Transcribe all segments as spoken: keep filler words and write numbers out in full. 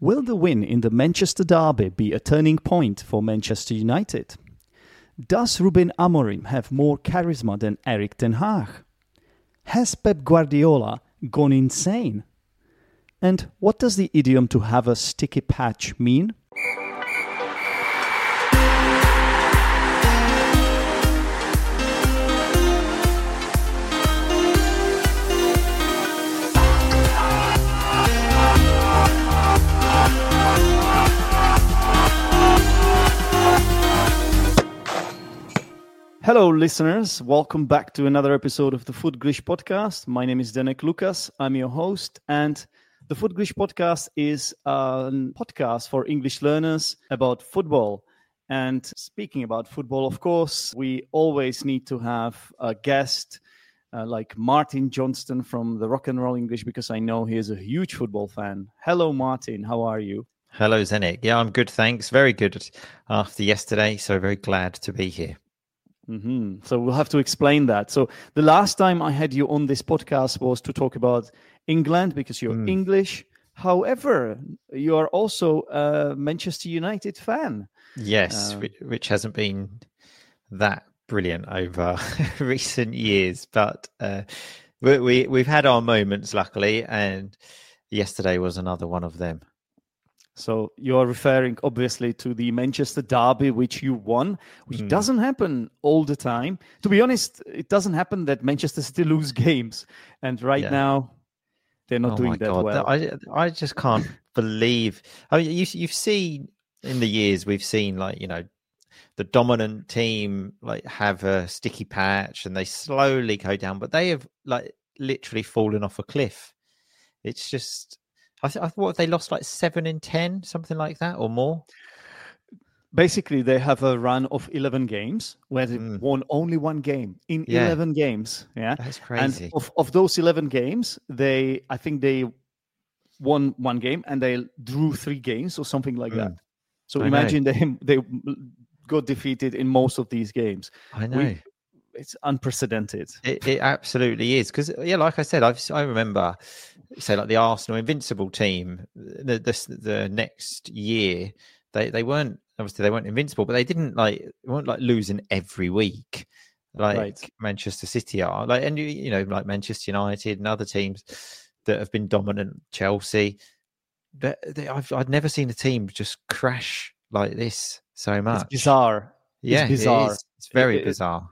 Will the win in the Manchester Derby be a turning point for Manchester United? Does Ruben Amorim have more charisma than Erik ten Hag? Has Pep Guardiola gone insane? And what does the idiom to have a sticky patch mean? Hello, listeners. Welcome back to another episode of the Footglish Podcast. My name is Denek Lucas. I'm your host, and the Footglish Podcast is a podcast for English learners about football. And speaking about football, of course, we always need to have a guest uh, like Martin Johnston from the Rock and Roll English, because I know he is a huge football fan. Hello, Martin. How are you? Hello, Zenek. Yeah, I'm good, thanks. Very good after yesterday, so very glad to be here. Mm-hmm. So we'll have to explain that. So the last time I had you on this podcast was to talk about England because you're mm. English. However, you are also a Manchester United fan. Yes, um, which hasn't been that brilliant over recent years, but uh, we, we, we've had our moments, luckily, and yesterday was another one of them. So you're referring, obviously, to the Manchester Derby, which you won, which mm. doesn't happen all the time. To be honest, it doesn't happen that Manchester City lose games. And right yeah. now, they're not oh doing my that God. well. I, I just can't believe. I mean, you, you've seen in the years, we've seen, like, you know, the dominant team, like, have a sticky patch and they slowly go down, but they have, like, literally fallen off a cliff. It's just... I, th- I thought they lost like seven in ten, something like that, or more. Basically, they have a run of eleven games where they mm. won only one game in yeah. eleven games. Yeah, that's crazy. And of, of those eleven games, they I think they won one game and they drew three games or something like mm. that. So I imagine know. they they got defeated in most of these games. I know. We, It's unprecedented. It, it absolutely is. Because, yeah, like I said, I've, I remember, say, like the Arsenal Invincible team, the, the the next year, they, they weren't, obviously they weren't invincible, but they didn't like, they weren't like losing every week like right. Manchester City are. Like, and, you, you know, like Manchester United and other teams that have been dominant, Chelsea, they, they, I've, I've never seen a team just crash like this so much. It's bizarre. Yeah, it's bizarre. It is. It's very it, it, bizarre.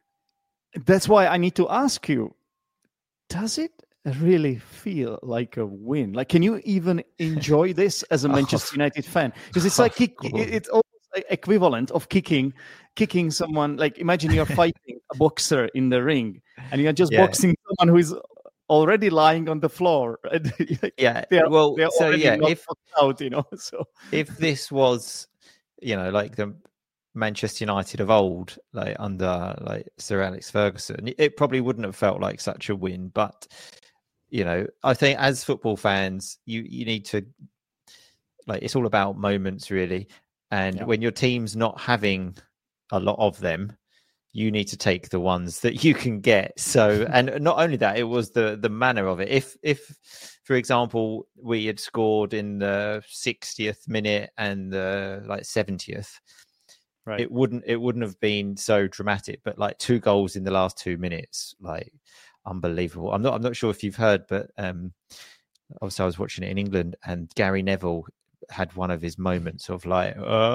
That's why I need to ask you, does it really feel like a win? Like, can you even enjoy this as a Manchester oh, United fan? Because it's like, kick, it's almost like equivalent of kicking, kicking someone. Like, imagine you're fighting a boxer in the ring and you're just yeah. boxing someone who is already lying on the floor. yeah, they're, well, they're so yeah, if, out, you know, so if this was, you know, like the Manchester United of old, like under like Sir Alex Ferguson, it probably wouldn't have felt like such a win. But you know, I think as football fans, you you need to, like, it's all about moments, really. And yeah. when your team's not having a lot of them, you need to take the ones that you can get. So, and not only that, it was the the manner of it. If if for example we had scored in the sixtieth minute and the like seventieth. Right. It wouldn't it wouldn't have been so dramatic, but like two goals in the last two minutes, like unbelievable. I'm not I'm not sure if you've heard, but um, obviously I was watching it in England, and Gary Neville had one of his moments of like,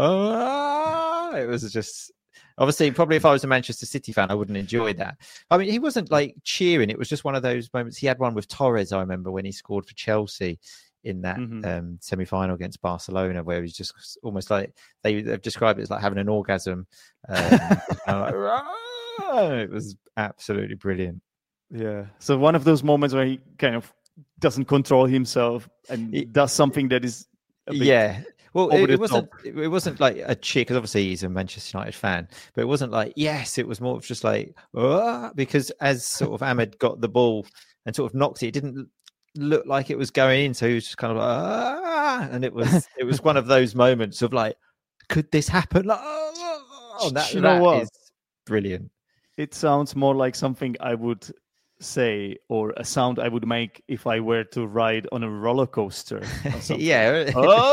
oh, it was just obviously probably if I was a Manchester City fan, I wouldn't enjoy that. I mean, he wasn't like cheering; it was just one of those moments. He had one with Torres, I remember, when he scored for Chelsea in that mm-hmm. um, semi-final against Barcelona, where he's just almost like they, they've described it as like having an orgasm. Um, like, it was absolutely brilliant. Yeah. So one of those moments where he kind of doesn't control himself and it, does something that is a bit yeah. Well, over it, the it wasn't. top. It wasn't like a cheer, because obviously he's a Manchester United fan, but it wasn't like yes. It was more of just like oh, because as sort of Ahmed got the ball and sort of knocked it, it didn't looked like it was going in, so he was just kind of like ah, and it was it was one of those moments of like, could this happen? Like, oh, that, you know that what? is brilliant. It sounds more like something I would say or a sound I would make if I were to ride on a roller coaster. Or something. Yeah.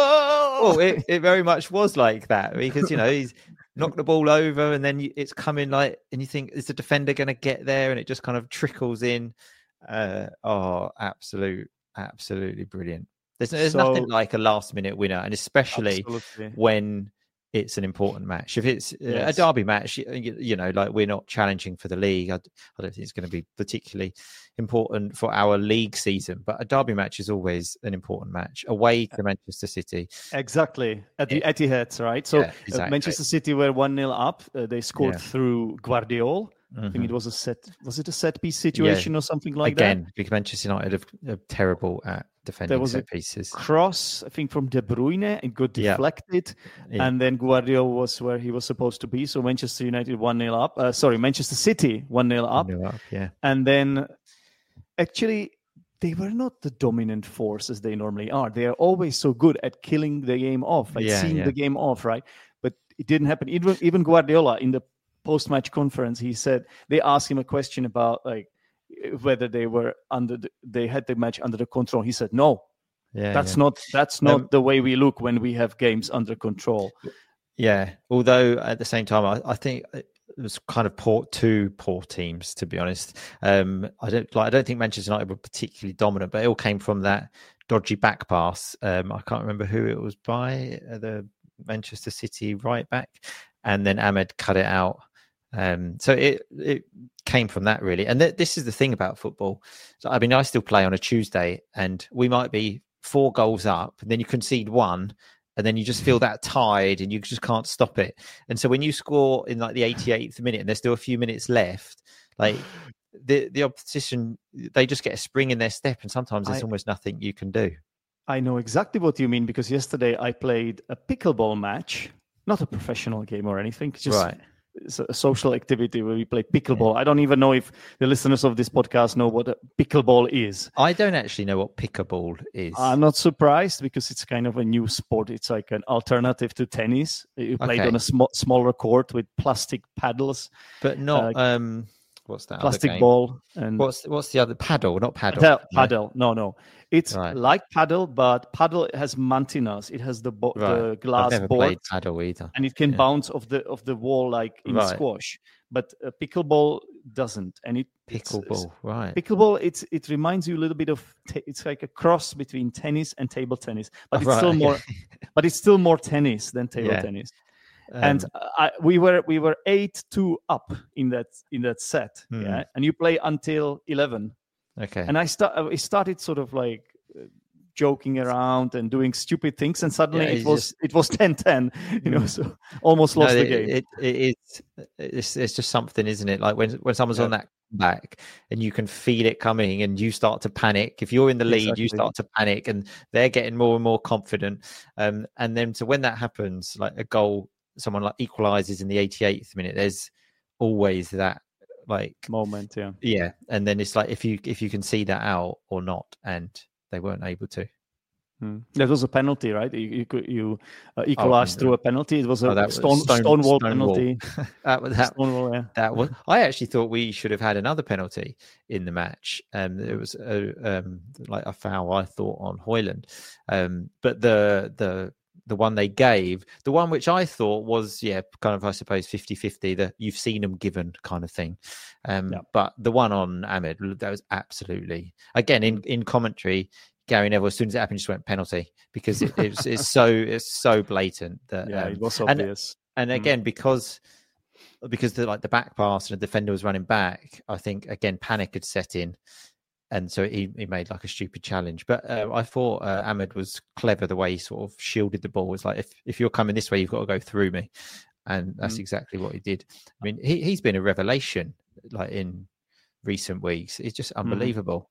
Oh, Oh, it, it very much was like that because, you know, he's knocked the ball over and then you, it's coming like, and you think, is the defender going to get there? And it just kind of trickles in. Uh, oh, absolute, absolutely brilliant. There's, there's So- nothing like a last minute winner, and especially absolutely. when it's an important match. If it's uh, Yes. a derby match, you, you know, like we're not challenging for the league. I, I don't think it's going to be particularly important for our league season, but a derby match is always an important match away to Manchester City. Exactly. At the Etihad, right? So Yeah, exactly. uh, Manchester City were one nil up. Uh, they scored Yeah. through Guardiola. I think Mhm. it was a set, was it a set piece situation or something like Again, because Manchester United are, are terrible at defending was set a pieces. that? Cross, I think, from De Bruyne. It got Yeah. deflected. Yeah. And then Guardiola was where he was supposed to be. So Manchester United one nil up. Uh, sorry, Manchester City one nil up. One nil up, yeah. And then actually, they were not the dominant force as they normally are. They are always so good at killing the game off, at Yeah, seeing yeah. the game off, right? But it didn't happen. Even, even Guardiola in the post-match conference, he said, they asked him a question about like whether they were under, the, they had the match under the control. He said, no, Yeah, that's yeah. not, that's not Um, the way we look when we have games under control. Yeah. Although at the same time, I, I think it was kind of poor, two poor teams, to be honest. Um, I don't like. I don't think Manchester United were particularly dominant, but it all came from that dodgy back pass. Um, I can't remember who it was by, uh, the Manchester City right back, and then Ahmed cut it out. Um, so it it came from that really. And th- this is the thing about football. So I mean, I still play on a Tuesday, and we might be four goals up, and then you concede one. And then you just feel that tide and you just can't stop it. And so when you score in like the eighty-eighth minute and there's still a few minutes left, like the, the opposition, they just get a spring in their step. And sometimes there's I- almost nothing you can do. I know exactly what you mean because yesterday I played a pickleball match, not a professional game or anything, just Right. it's a social activity where we play pickleball. I don't even know if the listeners of this podcast know what a pickleball is. I don't actually know what pickleball is. I'm not surprised because it's kind of a new sport. It's like an alternative to tennis. You played Okay. on a sm- smaller court with plastic paddles, but not, uh, um, what's that? other plastic game? ball, and What's, what's the other? Paddle, not paddle. paddle. No. paddle. No, no. It's Right. like paddle, but paddle has mantinas. It has the, bo- Right. the I've glass never board. played paddle either. And it can Yeah. bounce off the of the wall like in Right. squash, but uh, pickleball doesn't. And it it's- Pickleball, right. Pickleball, it's it reminds you a little bit of t- it's like a cross between tennis and table tennis, but Oh, it's right, still okay. more, but it's still more tennis than table Yeah. tennis. and Um, uh, I, we were we were eight two up in that in that set, Hmm. yeah. And you play until eleven, okay. and I start I started sort of like uh, joking around and doing stupid things, and suddenly Yeah, it it's was just- it was ten ten, you know, Hmm. so almost lost No, the it, game. It, it is. It's, it's just something, isn't it? Like when when someone's Yeah. on that back and you can feel it coming, and you start to panic. If you're in the lead, you Exactly. start to panic, and they're getting more and more confident. Um, and then so when that happens, like a goal, someone like equalizes in the eighty-eighth minute. There's always that like Moment, yeah. yeah, and then it's like if you if you can see that out or not, and they weren't able to. Mm. That was a penalty, right? You you, could- you uh, equalized no. through a penalty. It was a Oh, that was stone, stone- stonewall Stonewall. penalty. that was that Stonewall, yeah. That was. I actually thought we should have had another penalty in the match. Um, it was a, um, like a foul, I thought, on Højlund. Um, but the the the one they gave, the one which I thought was, yeah, kind of, I suppose, fifty-fifty, that you've seen them given kind of thing. Um, Yeah. But the one on Ahmed, that was absolutely, again, in, in commentary, Gary Neville, as soon as it happened, just went penalty because it, it's, it's so it's so blatant that Yeah, um, it was and- obvious. and Mm. again, because because the like the back pass and the defender was running back, I think again panic had set in, and so he, he made like a stupid challenge. But uh, I thought uh, Ahmed was clever the way he sort of shielded the ball. It's like if if you're coming this way, you've got to go through me, and that's Mm. exactly what he did. I mean, he he's been a revelation like in recent weeks. It's just Mm-hmm. unbelievable.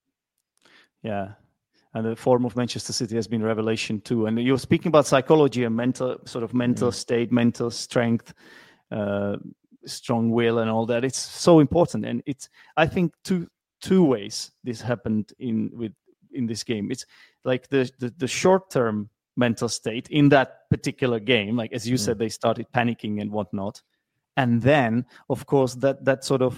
Yeah. And the form of Manchester City has been revelation too. And you're speaking about psychology and mental, sort of mental Mm. state, mental strength, uh, strong will, and all that. It's so important. And it's, I think, two two ways this happened in with in this game. It's like the the, the short term mental state in that particular game. Like as you Mm. said, they started panicking and whatnot. And then, of course, that that sort of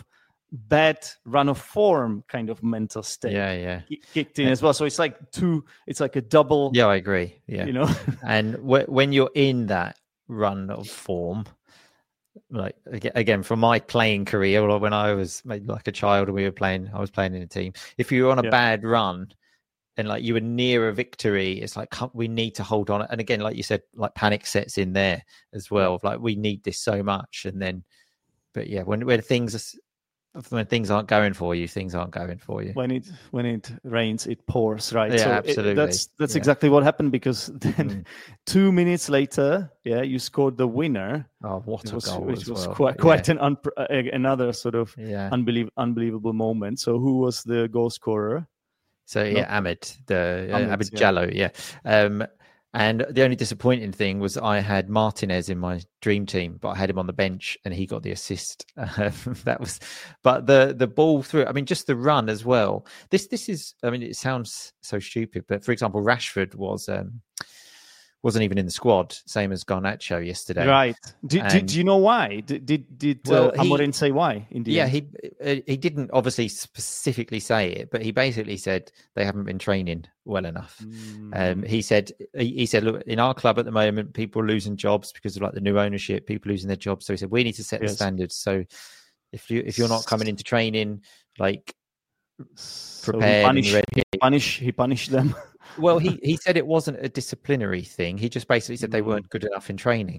bad run of form kind of mental state Yeah, yeah. kicked in as well. So it's like two, it's like a double. Yeah, I agree. Yeah. You know, and w- when you're in that run of form, like again, from my playing career, or when I was maybe like a child and we were playing, I was playing in a team. If you were on a yeah. bad run and like you were near a victory, it's like, we need to hold on. And again, like you said, like panic sets in there as well. Like we need this so much. And then, but yeah, when, when things are, when things aren't going for you, things aren't going for you. When it when it rains, it pours, right? Yeah, so absolutely. It, that's that's yeah. exactly what happened, because then Mm. two minutes later, yeah, you scored the winner. Oh, what It a was, goal! which as was well. quite yeah. quite an un- uh, another sort of yeah. unbelievable unbelievable moment. So who was the goal scorer? So yeah, Ahmed, the uh, Ahmed, Ahmed yeah. Jallo, yeah. Um, and the only disappointing thing was I had Martinez in my dream team, but I had him on the bench and he got the assist. Uh, that was, but the the ball through. I mean, just the run as well. This this is. I mean, it sounds so stupid, but for example, Rashford was um, wasn't even in the squad, same as Garnacho yesterday. Right. Did, And- did, do you know why? Did did, did Well, uh, he- Amorim say why? In the Yeah, end? he uh, he didn't obviously specifically say it, but he basically said they haven't been training well enough. Um, Mm, he said he, he said, look, in our club at the moment, people are losing jobs because of like the new ownership, people losing their jobs. So he said we need to set Yes. the standards. So if you if you're not coming into training like so he prepared and punished, ready, he punished he punished them. well, he he said it wasn't a disciplinary thing. He just basically said they Mm. weren't good enough in training.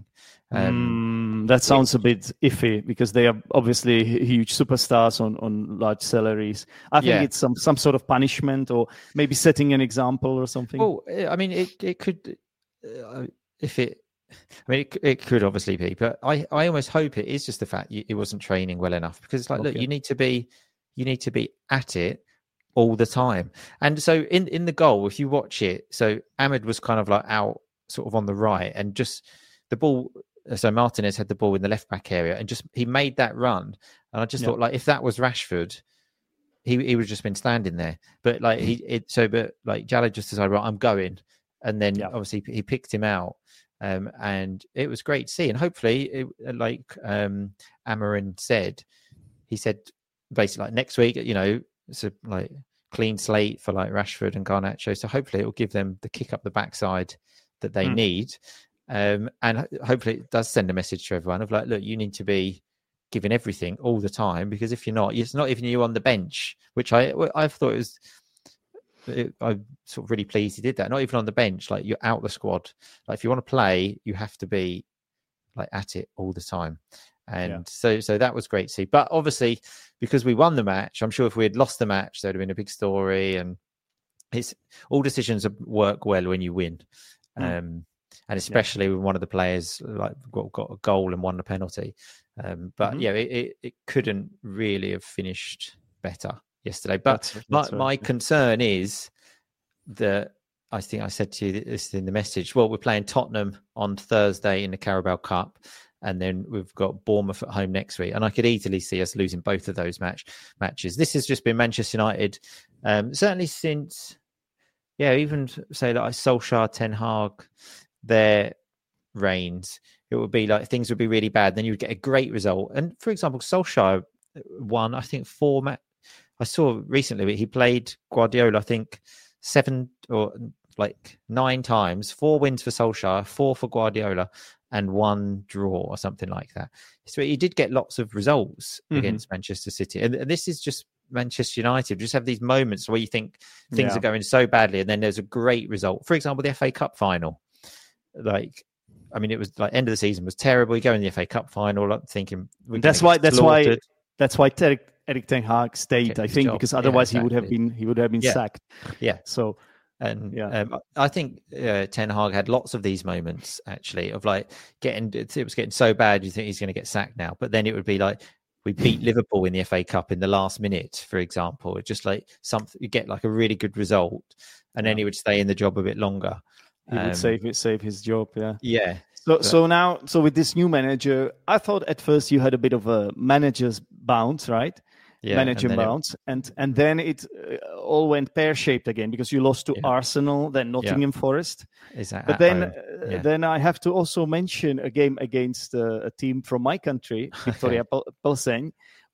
Um, Mm, that sounds a bit iffy, because they are obviously huge superstars on, on large salaries. I think Yeah. it's some, some sort of punishment, or maybe setting an example or something. Well, eh, I mean, it it could uh, if it. I mean, it, it could obviously be, but I, I almost hope it is just the fact it wasn't training well enough, because it's like, look, Okay. you need to be, you need to be at it all the time. And so in, in the goal, if you watch it, so Ahmed was kind of like out sort of on the right, and just the ball. So Martinez had the ball in the left back area, and just he made that run. And I just Yeah. thought, like, if that was Rashford, he he would have just been standing there. But like he it so but like Jallo just decided, right, I'm going, and then Yeah. obviously he picked him out. Um, and it was great to see. And hopefully, it, like um, Amorim said, he said basically like next week, you know, it's a like clean slate for like Rashford and Garnacho. So hopefully, it will give them the kick up the backside that they Mm. need. Um, and ho- hopefully, it does send a message to everyone of like, look, you need to be giving everything all the time, because if you're not, it's not even you on the bench, which I I thought it was. It, I'm sort of really pleased he did that. Not even on the bench, like you're out the squad. Like if you want to play, you have to be like at it all the time. And Yeah. so, so that was great to see. But obviously, because we won the match, I'm sure if we had lost the match, there'd have been a big story. And it's all decisions work well when you win, Mm. um, and especially when one of the players like got, got a goal and won the penalty. Um, but Mhm. yeah, it, it, it couldn't really have finished better yesterday. But That's- my, that's right, my yeah. concern is that I think I said to you this in the message. Well, we're playing Tottenham on Thursday in the Carabao Cup, and then we've got Bournemouth at home next week. And I could easily see us losing both of those match matches. This has just been Manchester United, um, certainly since, yeah, even say like Solskjaer, Ten Hag, their reigns. It would be like things would be really bad. Then you would get a great result. And for example, Solskjaer won, I think, four matches. I saw recently he played Guardiola, I think, seven or like nine times, four wins for Solskjaer, four for Guardiola, and one draw or something like that. So he did get lots of results Mhm. against Manchester City. And this is just Manchester United. Just have these moments where you think things Yeah. are going so badly, and then there's a great result. For example, the F A Cup final. Like, I mean, it was like end of the season was terrible. You go in the F A Cup final, I'm thinking we're That's gonna why. get That's why. slaughtered. That's why Eric, Eric Ten Hag stayed. Kept I his think job. because Yeah, otherwise he would have exactly. been he would have been Yeah. sacked. Yeah. So And Yeah. um, I think uh, Ten Hag had lots of these moments actually of like getting it was getting so bad you think he's going to get sacked now, but then it would be like we beat Liverpool in the F A Cup in the last minute, for example. It's just like something you get like a really good result, and then Yeah. he would stay in the job a bit longer. he would Um, save it, save his job. Yeah. Yeah, So But- so now so with this new manager, I thought at first you had a bit of a manager's bounce, right? yeah. Manager and then it- bounce, and and then it uh, all went pear shaped again because you lost to Yeah. Arsenal, then Nottingham Forest. is that But at then, home? uh, Yeah. then I have to also mention a game against uh, a team from my country, Victoria Pel- Plzeň,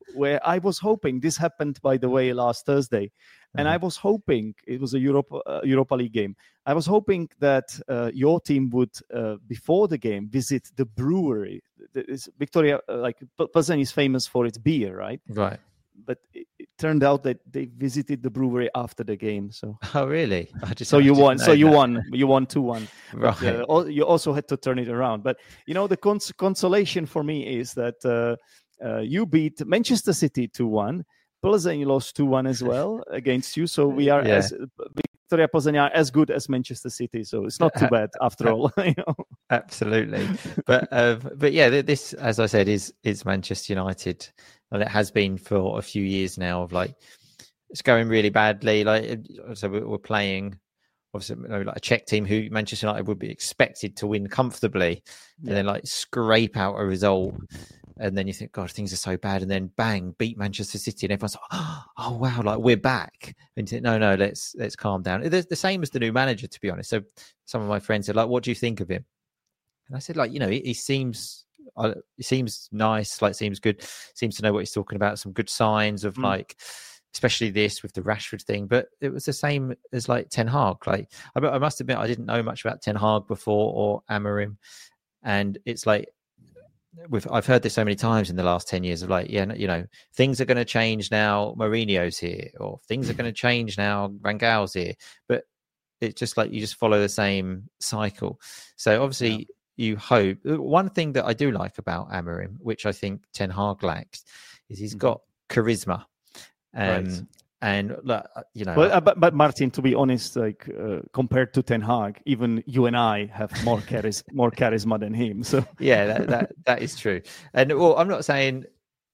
where I was hoping, this happened, by the way, last Thursday, and Mhm. I was hoping, it was a Europa, uh, Europa League game, I was hoping that uh, your team would, uh, before the game, visit the brewery. It's Victoria, uh, like Plzeň is famous for its beer, right? Right. But it, it turned out that they visited the brewery after the game. So, Oh, really? I just, so I you didn't won. know So you that. won. You won two one. Right. But, uh, al- you also had to turn it around. But you know, the cons- consolation for me is that uh, uh, you beat Manchester City two one. Plzeň lost two one as well against you. So we are Yeah. as Victoria Plzeň are as good as Manchester City. So it's not too bad after all. You know? Absolutely. But uh, but yeah, th- this, as I said, is is Manchester United, and it has been for a few years now. Of like, it's going really badly. Like, so we're we're playing, obviously, you know, like a Czech team who Manchester United would be expected to win comfortably, Yeah. and then like scrape out a result, and then you think, God, things are so bad, and then bang, beat Manchester City, and everyone's like, oh wow, like we're back. And you think, no, no, let's let's calm down. It's the same as the new manager, to be honest. So some of my friends said, like, what do you think of him? And I said, like, you know, he, he seems, uh, he seems nice, like, seems good, seems to know what he's talking about. Some good signs of, Mm. like, especially this with the Rashford thing. But it was the same as like Ten Hag. Like, I, I must admit, I didn't know much about Ten Hag before, or Amorim, and it's like, With, I've heard this so many times in the last ten years of like, yeah, you know, things are going to change now. Mourinho's here, or things are going to change now. Van Gaal's here, but it's just like you just follow the same cycle. So obviously, yeah. You hope. One thing that I do like about Amorim, which I think Ten Hag lacks, is he's got charisma. Um, right. And you know, but, but but Martin, to be honest, like uh, compared to Ten Hag, even you and I have more charis- more charisma than him. So yeah, that, that that is true. And well, I'm not saying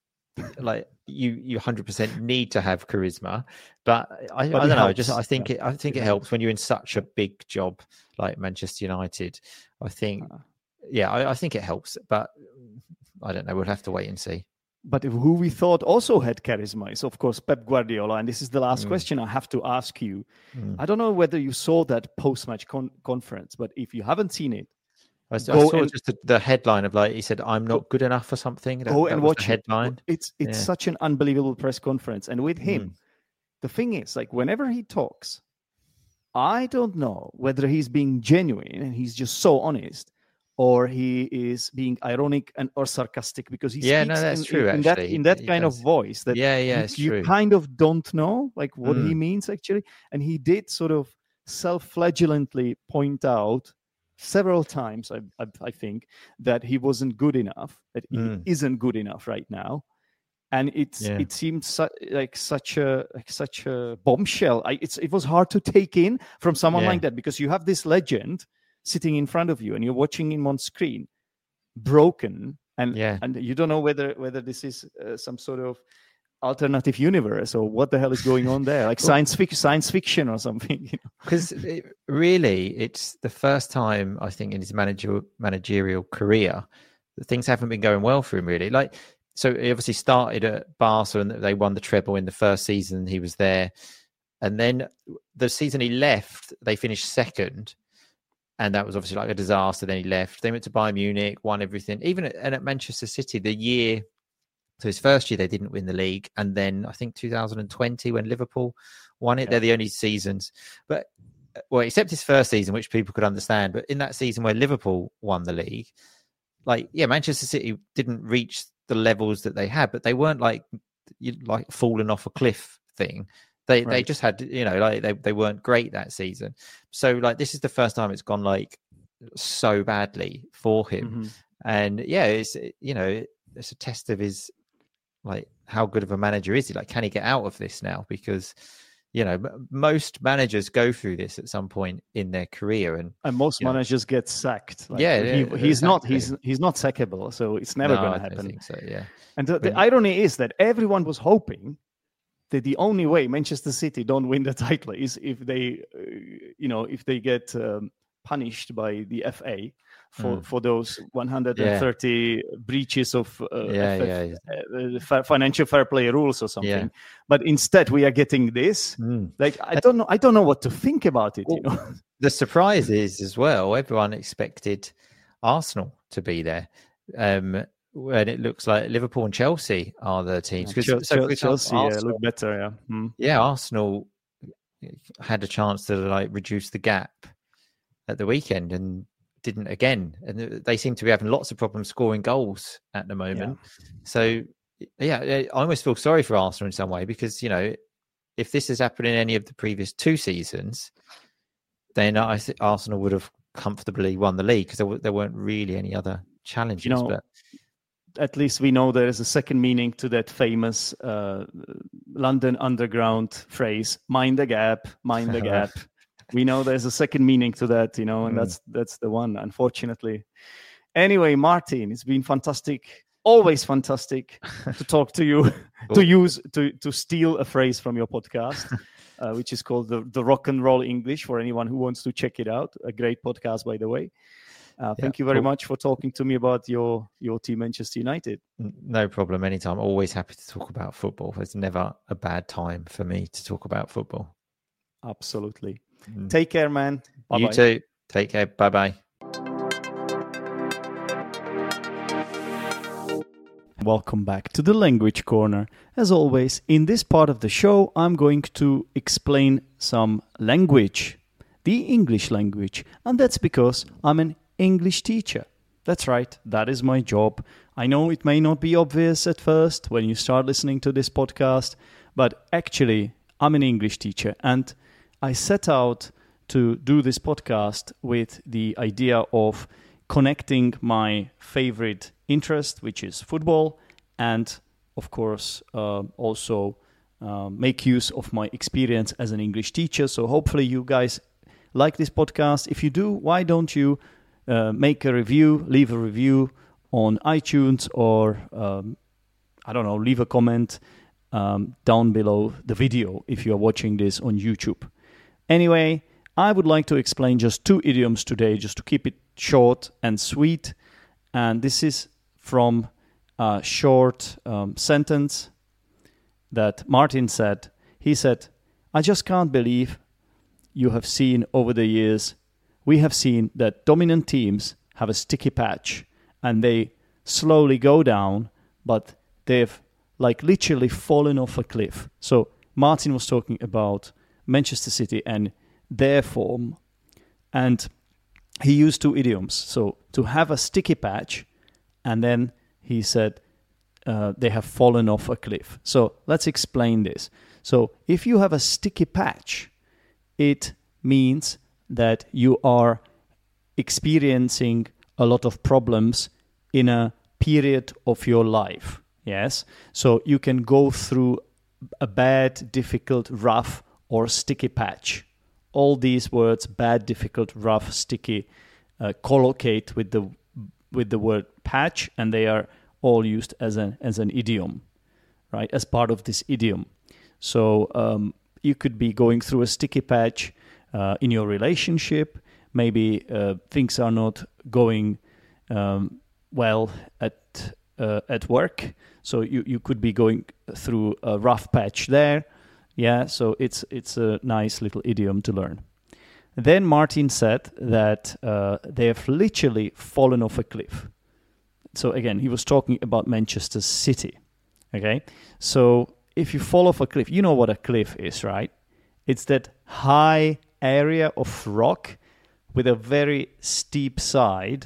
like you you one hundred percent need to have charisma, but I, but I don't know. Just I think yeah. it I think it, it helps when you're in such a big job like Manchester United. I think uh, yeah, I, I think it helps, but I don't know. We'll have to wait and see. But who we thought also had charisma is, of course, Pep Guardiola. And this is the last mm. question I have to ask you. Mm. I don't know whether you saw that post-match con- conference, but if you haven't seen it, I, I saw and, just the, the headline of like, he said, I'm not good enough for something. That, go that and was watch the headline. It. It's, it's yeah. such an unbelievable press conference. And with him, mm. the thing is, like, whenever he talks, I don't know whether he's being genuine and he's just so honest, or he is being ironic and or sarcastic, because he yeah, speaks no, that's in, true, in, in that in that kind does. of voice that yeah, yeah, you, you true. kind of don't know like what mm. he means actually. And he did sort of self-flagellantly point out several times, I, I, I think, that he wasn't good enough, that mm. he isn't good enough right now. And it's yeah. it seemed su- like such a like such a bombshell. I, it's it was hard to take in from someone yeah. like that, because you have this legend sitting in front of you and you're watching him on screen, broken, and yeah. and you don't know whether whether this is uh, some sort of alternative universe or what the hell is going on there, like science fiction, science fiction or something. Because you know? it, really, it's the first time I think in his manager, managerial career that things haven't been going well for him. Really, like. So he obviously started at Barca and they won the treble in the first season he was there. And then the season he left, they finished second. And that was obviously like a disaster. Then he left. They went to Bayern Munich, won everything. Even at, and at Manchester City, the year, so his first year, they didn't win the league. And then I think two thousand twenty, when Liverpool won it, yeah. they're the only seasons. But, well, except his first season, which people could understand. But in that season where Liverpool won the league, like, yeah, Manchester City didn't reach the levels that they had, but they weren't like like falling off a cliff thing. They right. they just had, you know, like they, they weren't great that season. So like this is the first time it's gone like so badly for him. Mm-hmm. And yeah, it's, you know, it's a test of his like how good of a manager is he? Like, can he get out of this now? Because you know, most managers go through this at some point in their career, and and most managers know, get sacked. Like, yeah, he, he's exactly. not he's he's not sackable, so it's never no, going to I happen. Don't think so, yeah. And the, the irony is that everyone was hoping that the only way Manchester City don't win the title is if they, uh, you know, if they get um, punished by the F A for, mm. for those one hundred thirty yeah. breaches of uh, yeah, F F, yeah, yeah. Uh, financial fair play rules or something. Yeah. But instead, we are getting this. Mm. Like I don't know, I don't know what to think about it. Well, you know, the surprise is as well. Everyone expected Arsenal to be there. Um, when it looks like Liverpool and Chelsea are the teams. Yeah, Because so for example, Chelsea yeah, Arsenal, look better. Yeah, mm. yeah, Arsenal had a chance to like reduce the gap at the weekend and didn't again. And they seem to be having lots of problems scoring goals at the moment. Yeah. So yeah, I almost feel sorry for Arsenal in some way because, you know, if this has happened in any of the previous two seasons, then I think Arsenal would have comfortably won the league because there, w- there weren't really any other challenges. You know, but at least we know there is a second meaning to that famous uh, London Underground phrase, mind the gap, mind the gap. We know there's a second meaning to that, you know, and mm. that's that's the one, unfortunately. Anyway, Martin, it's been fantastic, always fantastic to talk to you, to use, to, to steal a phrase from your podcast, uh, which is called the, the Rock and Roll English for anyone who wants to check it out. A great podcast, by the way. Uh, thank yeah, you very cool. much for talking to me about your, your team, Manchester United. No problem. Anytime. Always happy to talk about football. It's never a bad time for me to talk about football. Absolutely. Mm. Take care, man. Bye-bye. You too. Take care. Bye-bye. Welcome back to the Language Corner. As always, in this part of the show, I'm going to explain some language, the English language, and that's because I'm an English teacher. That's right, that is my job. I know it may not be obvious at first when you start listening to this podcast, but actually, I'm an English teacher, and I set out to do this podcast with the idea of connecting my favorite interest, which is football, and of course uh, also uh, make use of my experience as an English teacher. So hopefully you guys like this podcast. If you do, why don't you uh, make a review, leave a review on iTunes, or um, I don't know, leave a comment um, down below the video if you are watching this on YouTube. Anyway, I would like to explain just two idioms today, just to keep it short and sweet. And this is from a short um, sentence that Martin said. He said, I just can't believe you have seen over the years, we have seen that dominant teams have a sticky patch and they slowly go down, but they've like literally fallen off a cliff. So Martin was talking about Manchester City and their form, and he used two idioms. So to have a sticky patch, and then he said uh, they have fallen off a cliff. So let's explain this. So if you have a sticky patch, it means that you are experiencing a lot of problems in a period of your life. Yes. So you can go through a bad, difficult, rough, or sticky patch. All these words, bad, difficult, rough, sticky, uh, collocate with the with the word patch, and they are all used as an as an idiom, right? As part of this idiom. So um, you could be going through a sticky patch uh, in your relationship. Maybe uh, things are not going um, well at uh, at work. So you, you could be going through a rough patch there. Yeah, so it's it's a nice little idiom to learn. Then Martin said that uh, they have literally fallen off a cliff. So again, he was talking about Manchester City. Okay, so if you fall off a cliff, you know what a cliff is, right? It's that high area of rock with a very steep side.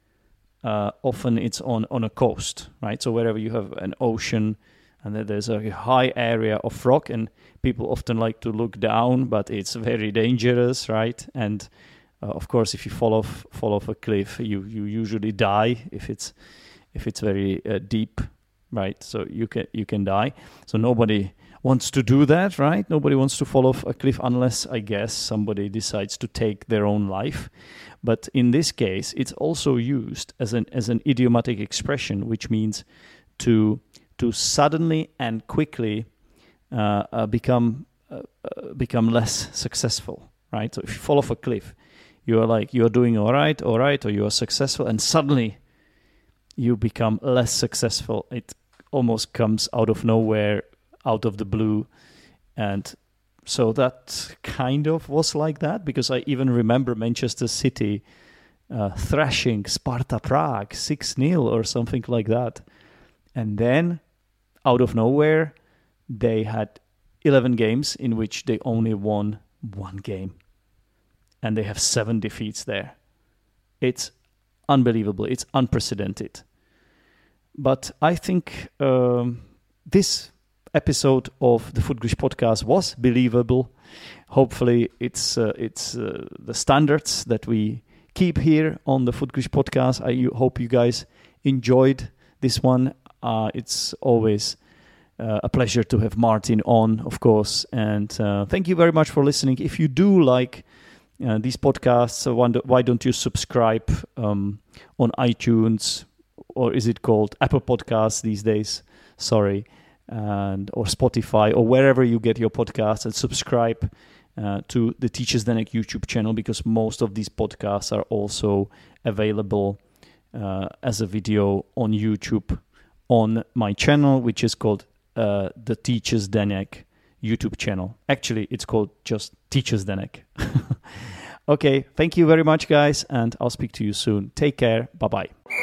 Uh, often it's on, on a coast, right? So wherever you have an ocean and then there's a high area of rock, and people often like to look down, but it's very dangerous, right? And uh, of course, if you fall off fall off a cliff, you, you usually die if it's if it's very uh, deep, right? So you can you can die. So nobody wants to do that, right? Nobody wants to fall off a cliff unless, I guess, somebody decides to take their own life. But in this case, it's also used as an as an idiomatic expression, which means to to suddenly and quickly uh, uh, become uh, uh, become less successful, right? So if you fall off a cliff, you are like, you are doing all right, all right, or you are successful, and suddenly you become less successful. It almost comes out of nowhere, out of the blue. And so that kind of was like that, because I even remember Manchester City uh, thrashing Sparta Prague six nil or something like that. And then, out of nowhere, they had eleven games in which they only won one game. And they have seven defeats there. It's unbelievable. It's unprecedented. But I think um, this episode of the FUTGRISH podcast was believable. Hopefully, it's uh, it's uh, the standards that we keep here on the FUTGRISH podcast. I hope you guys enjoyed this one. Uh, it's always uh, a pleasure to have Martin on, of course. And uh, thank you very much for listening. If you do like uh, these podcasts, uh, why don't you subscribe um, on iTunes, or is it called Apple Podcasts these days? Sorry. And or Spotify, or wherever you get your podcasts, and subscribe uh, to the Teachers Denek YouTube channel, because most of these podcasts are also available uh, as a video on YouTube on my channel, which is called uh, the Teachers Denek YouTube channel. Actually, it's called just Teachers Denek. Okay, thank you very much, guys, and I'll speak to you soon. Take care. Bye-bye.